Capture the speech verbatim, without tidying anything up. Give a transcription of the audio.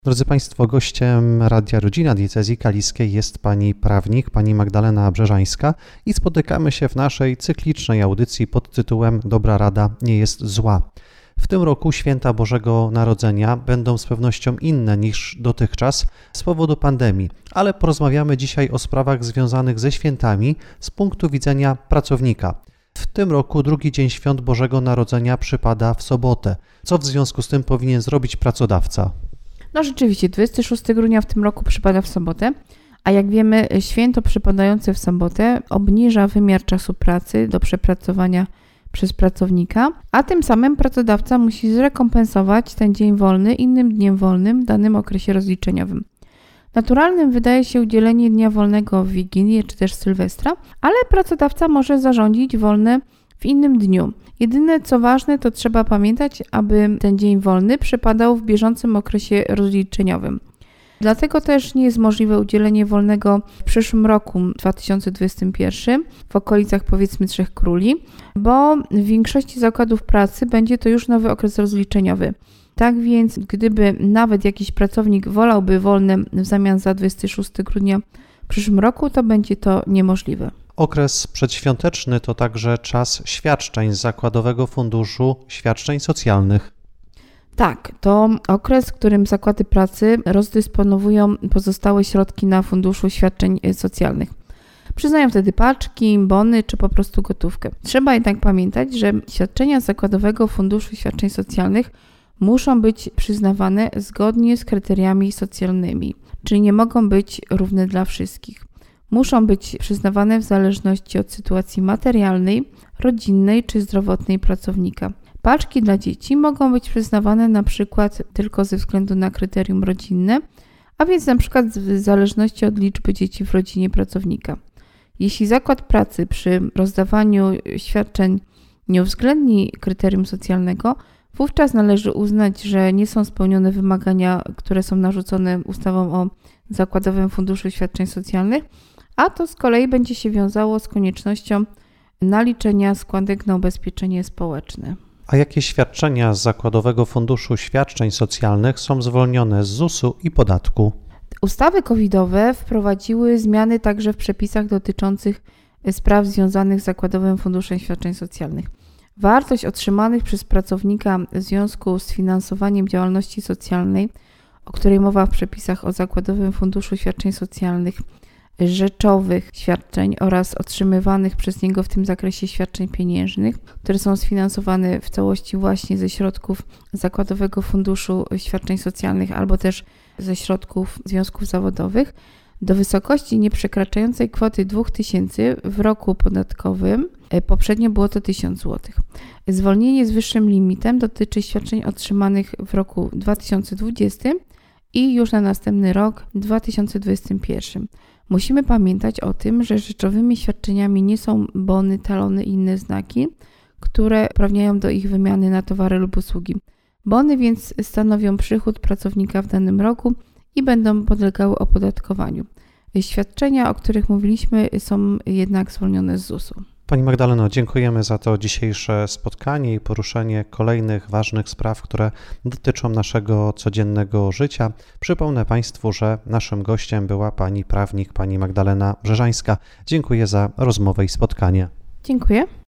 Drodzy Państwo, gościem Radia Rodzina Diecezji Kaliskiej jest pani prawnik, pani Magdalena Brzeżańska i spotykamy się w naszej cyklicznej audycji pod tytułem Dobra Rada nie jest zła. W tym roku święta Bożego Narodzenia będą z pewnością inne niż dotychczas z powodu pandemii, ale porozmawiamy dzisiaj o sprawach związanych ze świętami z punktu widzenia pracownika. W tym roku drugi dzień świąt Bożego Narodzenia przypada w sobotę. Co w związku z tym powinien zrobić pracodawca? No rzeczywiście, dwudziestego szóstego grudnia w tym roku przypada w sobotę, a jak wiemy, święto przypadające w sobotę obniża wymiar czasu pracy do przepracowania przez pracownika, a tym samym pracodawca musi zrekompensować ten dzień wolny innym dniem wolnym w danym okresie rozliczeniowym. Naturalnym wydaje się udzielenie dnia wolnego w Wigilię czy też Sylwestra, ale pracodawca może zarządzić wolne w innym dniu. Jedyne co ważne, to trzeba pamiętać, aby ten dzień wolny przypadał w bieżącym okresie rozliczeniowym. Dlatego też nie jest możliwe udzielenie wolnego w przyszłym roku, dwa tysiące dwudziestym pierwszym, w okolicach powiedzmy Trzech Króli, bo w większości zakładów pracy będzie to już nowy okres rozliczeniowy. Tak więc, gdyby nawet jakiś pracownik wolałby wolne w zamian za dwudziestego szóstego grudnia w przyszłym roku, to będzie to niemożliwe. Okres przedświąteczny to także czas świadczeń z Zakładowego Funduszu Świadczeń Socjalnych. Tak, to okres, w którym zakłady pracy rozdysponowują pozostałe środki na Funduszu Świadczeń Socjalnych. Przyznają wtedy paczki, bony czy po prostu gotówkę. Trzeba jednak pamiętać, że świadczenia z Zakładowego Funduszu Świadczeń Socjalnych muszą być przyznawane zgodnie z kryteriami socjalnymi, czyli nie mogą być równe dla wszystkich. Muszą być przyznawane w zależności od sytuacji materialnej, rodzinnej czy zdrowotnej pracownika. Paczki dla dzieci mogą być przyznawane na przykład tylko ze względu na kryterium rodzinne, a więc na przykład w zależności od liczby dzieci w rodzinie pracownika. Jeśli zakład pracy przy rozdawaniu świadczeń nie uwzględni kryterium socjalnego, wówczas należy uznać, że nie są spełnione wymagania, które są narzucone ustawą o Zakładowym Funduszu Świadczeń Socjalnych, a to z kolei będzie się wiązało z koniecznością naliczenia składek na ubezpieczenie społeczne. A jakie świadczenia z Zakładowego Funduszu Świadczeń Socjalnych są zwolnione z zusu i podatku? Ustawy covidowe wprowadziły zmiany także w przepisach dotyczących spraw związanych z Zakładowym Funduszem Świadczeń Socjalnych. Wartość otrzymanych przez pracownika w związku z finansowaniem działalności socjalnej, o której mowa w przepisach o Zakładowym Funduszu Świadczeń Socjalnych, rzeczowych świadczeń oraz otrzymywanych przez niego w tym zakresie świadczeń pieniężnych, które są sfinansowane w całości właśnie ze środków Zakładowego Funduszu Świadczeń Socjalnych albo też ze środków związków zawodowych, do wysokości nieprzekraczającej kwoty dwa tysiące w roku podatkowym, poprzednio było to tysiąc złotych. Zwolnienie z wyższym limitem dotyczy świadczeń otrzymanych w roku dwa tysiące dwudziestym i już na następny rok dwa tysiące dwudziestym pierwszym. Musimy pamiętać o tym, że rzeczowymi świadczeniami nie są bony, talony i inne znaki, które uprawniają do ich wymiany na towary lub usługi. Bony więc stanowią przychód pracownika w danym roku i będą podlegały opodatkowaniu. Świadczenia, o których mówiliśmy, są jednak zwolnione z zusu. Pani Magdaleno, dziękujemy za to dzisiejsze spotkanie i poruszenie kolejnych ważnych spraw, które dotyczą naszego codziennego życia. Przypomnę Państwu, że naszym gościem była pani prawnik, pani Magdalena Brzeżańska. Dziękuję za rozmowę i spotkanie. Dziękuję.